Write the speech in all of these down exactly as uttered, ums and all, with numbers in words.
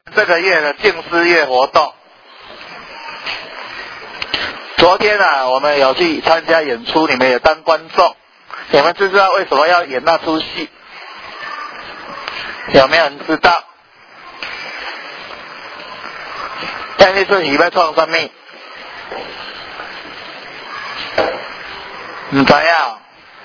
这个月的静思月活动。昨天啊，我们有去参加演出，你们也当观众，你们知不知道为什么要演那出戏？有没有人知道？但那出戏要创什么？唔知啊。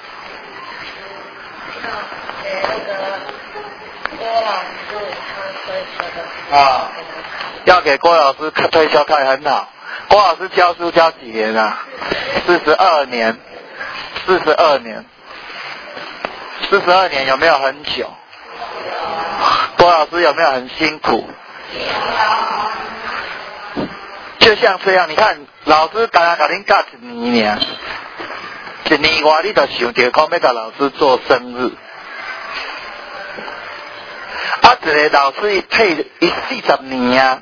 啊，要给郭老师退休看很好。郭老师教书教几年啊？四十二年，四十二年，四十二年有没有很久？郭老师有没有很辛苦？就像这样，你看老师刚刚给您教一年呢，一年外你就想着讲要给老师做生日。啊，一个老师伊退伊四十年啊，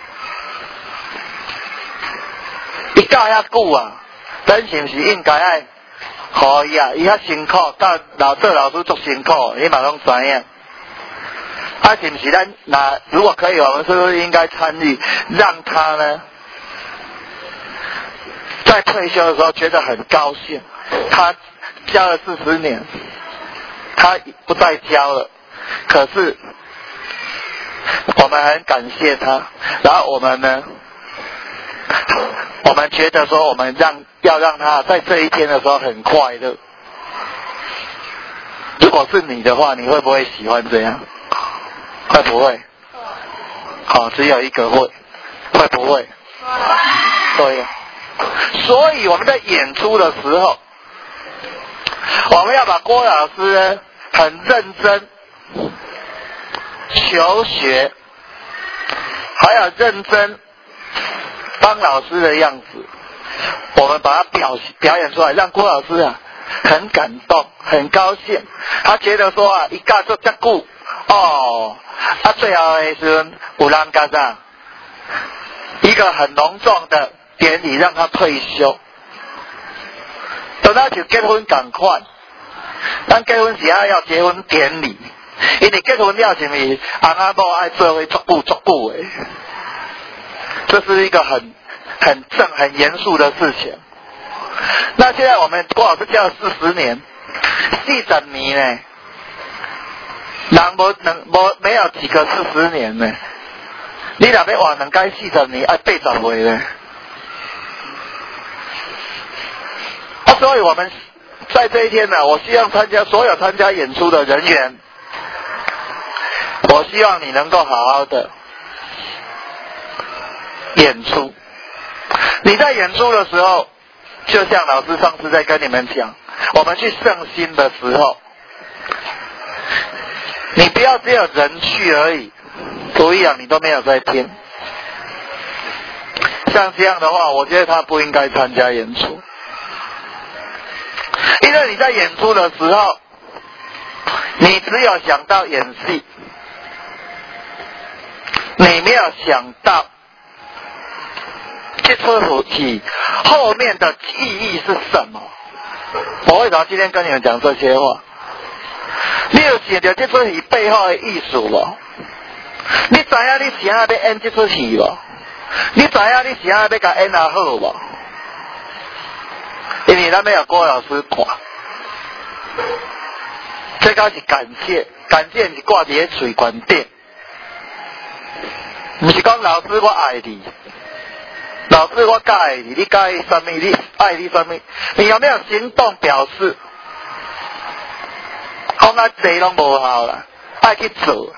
伊教遐久啊，咱是毋是应该爱互伊啊？伊遐辛苦，教老做老师足辛苦，你嘛拢知影。啊，是毋是咱那如果可以，我们是不是应该参与，让他呢，在退休的时候觉得很高兴？他教了四十年，他不再教了，可是我们很感谢他，然后我们呢，我们觉得说我们让要让他在这一天的时候很快乐。如果是你的话，你会不会喜欢这样？会不会？好，只有一个会，会不会？对。所以我们在演出的时候，我们要把郭老师呢很认真求学，还要认真当老师的样子，我们把它表表演出来，让郭老师啊很感动，很高兴。他觉得说啊，一教做这久哦，啊最后的时候有人干啥？一个很隆重的典礼让他退休。等他就结婚赶快，咱结婚时啊要结婚典礼。因为结婚了是咪翁仔某爱做伙足久足久的，这是一个很很正很严肃的事情。那现在我们郭老师教了四十年，四十年呢，人无能无没有几个四十年呢。你若要活两届四十年，爱八十岁呢。啊，所以我们在这一天呢，我希望参加所有参加演出的人员。我希望你能够好好的演出。你在演出的时候，就像老师上次在跟你们讲，我们去圣心的时候，你不要只有人去而已，所以啊，你都没有在听。像这样的话，我觉得他不应该参加演出，因为你在演出的时候，你只有想到演戏。你没有想到这出戏后面的意义是什么？我为什么今天跟你们讲这些话？你有想到这出戏背后的意思无？你知影你谁要演这出戏无？你知影你谁要甲演啊好无？因为咱要有郭老师看，这个是感谢，感谢是挂伫个嘴关顶。不是讲老师我爱你，老师我爱你，你爱什么？你爱你什么？你有没有行动表示？讲啊济拢无效啦，爱去做。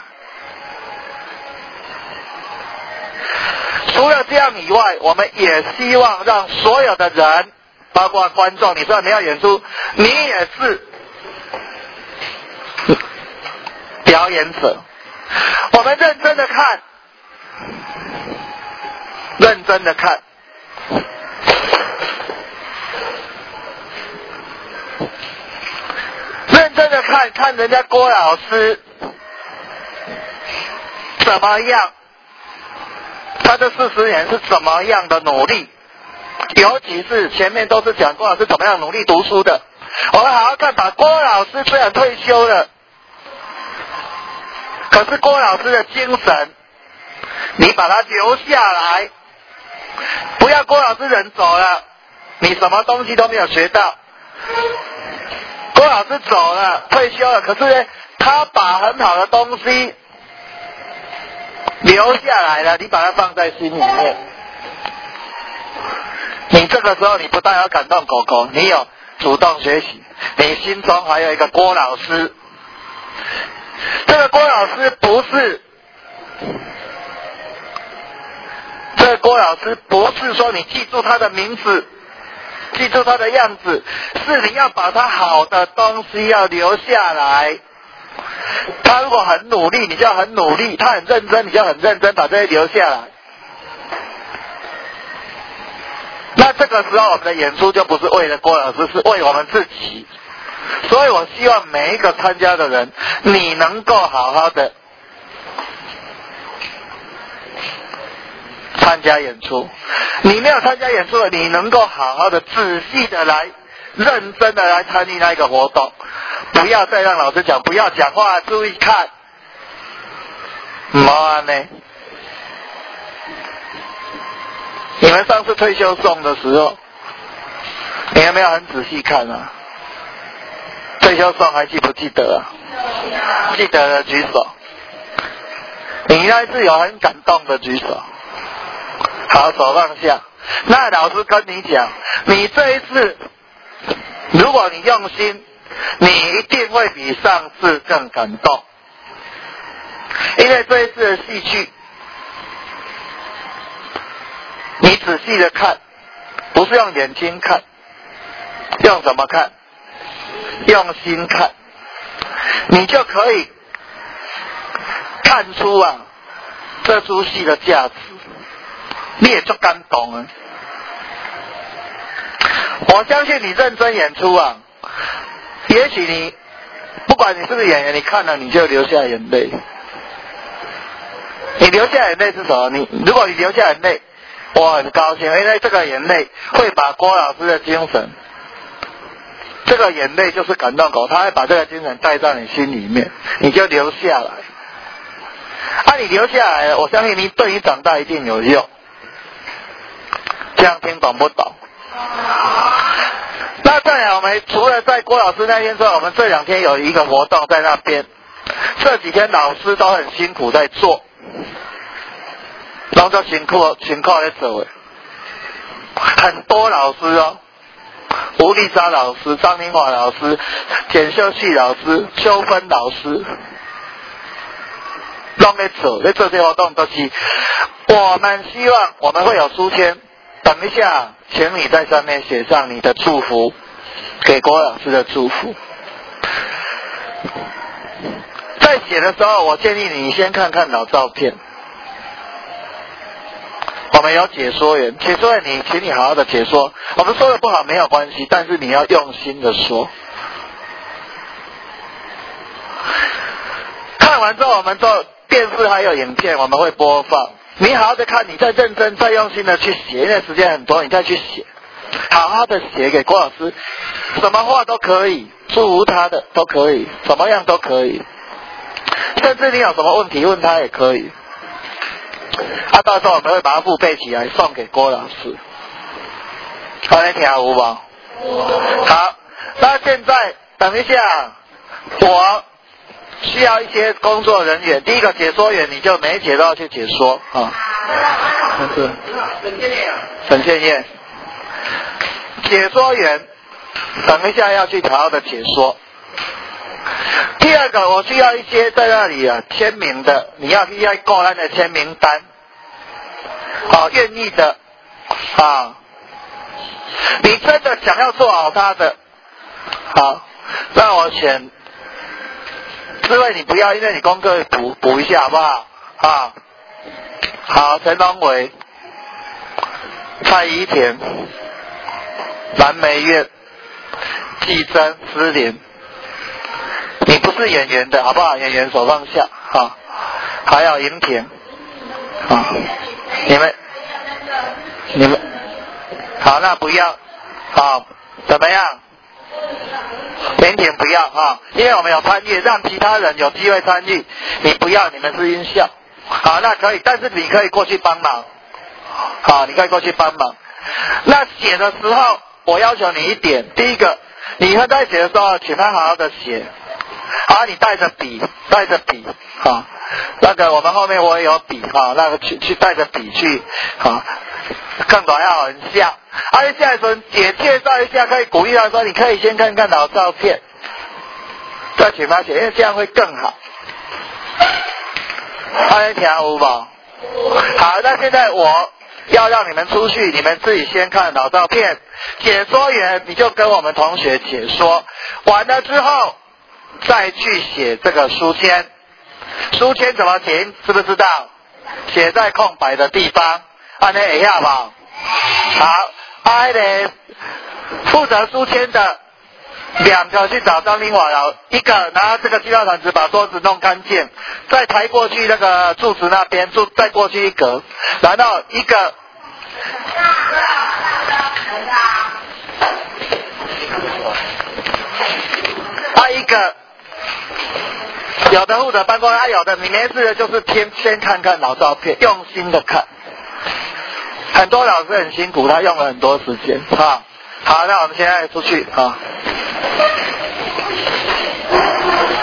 除了这样以外，我们也希望让所有的人，包括观众，你虽然没有演出，你也是表演者。我们认真的看。认真的看，认真的看看人家郭老师怎么样，他这四十年是怎么样的努力，尤其是前面都是讲郭老师怎么样努力读书的。我们好好看，把郭老师虽然退休了，可是郭老师的精神你把他留下来，不要郭老师人走了，你什么东西都没有学到。郭老师走了，退休了，可是呢，他把很好的东西留下来了，你把它放在心里面。你这个时候，你不但要感动狗狗，你有主动学习，你心中还有一个郭老师。这个郭老师不是，这个郭老师不是说你记住他的名字，记住他的样子，是你要把他好的东西要留下来。他如果很努力，你就要很努力；他很认真，你就很认真，把这些留下来。那这个时候，我们的演出就不是为了郭老师，是为我们自己。所以我希望每一个参加的人，你能够好好的参加演出。你没有参加演出的，你能够好好的、仔细的来、认真的来参与那一个活动。不要再让老师讲，不要讲话，注意看。唔好安呢。你们上次退休送的时候，你有没有很仔细看啊？退休送还记不记得啊？记得的举手。你应该是有很感动的举手。好，手放下。那老师跟你讲，你这一次，如果你用心，你一定会比上次更感动。因为这一次的戏剧，你仔细的看，不是用眼睛看，用什么看？用心看，你就可以看出啊这出戏的价值，你也就感动了。我相信你认真演出啊，也许你不管你是不是演员，你看了你就流下眼泪。你流下眼泪是什么？你如果你流下眼泪，我很高兴，因为这个眼泪会把郭老师的精神，这个眼泪就是感动狗，他会把这个精神带到你心里面，你就留下来。啊，你留下来了，我相信你对你长大一定有用。这样听懂不懂？那再来，我们除了在郭老师那边之外，我们这两天有一个活动在那边，这几天老师都很辛苦在做，然后辛苦辛苦在做的，很多老师哦。吴丽莎老师、张明华老师、简秀旭老师、邱芬老师，都在做，在做这些活动都是。我们希望我们会有书签，等一下，请你在上面写上你的祝福，给郭老师的祝福。在写的时候，我建议你先看看老照片。我们有解说员，解说员你请你好好的解说，我们说的不好没有关系，但是你要用心的说。看完之后，我们做电视还有影片，我们会播放。你好好的看，你再认真、再用心的去写，因为时间很多，你再去写，好好的写给郭老师，什么话都可以，祝福他的都可以，怎么样都可以，甚至你有什么问题问他也可以。啊，到时候我们会把它复背起来送给郭老师。好，你听有无？好，那现在等一下，我需要一些工作人员。第一个解说员，你就每一节都要去解说啊。是。沈倩燕。沈倩燕。解说员，等一下要去好好的解说。第二个，我需要一些在那里啊签名的，你要要购咱的签名单，好，愿意的啊，你真的想要做好它的，好，让我选。智慧你不要，因为你功课补补一下好不好？啊，好，陈龙伟、蔡宜田、蓝莓苑、季珍、思玲。你不是演员的好不好？演员手放下啊，还有银田啊，你们你们好，那不要好，怎么样？银田不要啊，因为我们有参与，让其他人有机会参与。你不要，你们是音效好，那可以，但是你可以过去帮忙。好，你可以过去帮忙。那写的时候，我要求你一点，第一个，你以后在写的时候，请他好好的写。好，你带着笔，带着笔，好，那个我们后面我也有笔，哈，那个去去带着笔去，好，看短要很像。而且下来时也介绍一下，可以鼓励他说，你可以先看看老照片，再请他写，因为这样会更好。大家听有吗？好，那现在我要让你们出去，你们自己先看老照片，解说员你就跟我们同学解说，完了之后再去写这个书签。书签怎么填？知不知道？写在空白的地方，按呢会晓无？好，啊，那个负责书签的两个去找张林瓦老，一个拿这个塑料毯子把桌子弄干净，再抬过去那个柱子那边，柱再过去一格，然后一个。啊，一个有的负责搬过来，啊，有的你没事的就是先先看看老照片，用心的看。很多老师很辛苦，他用了很多时间，哈。好，那我们现在出去啊。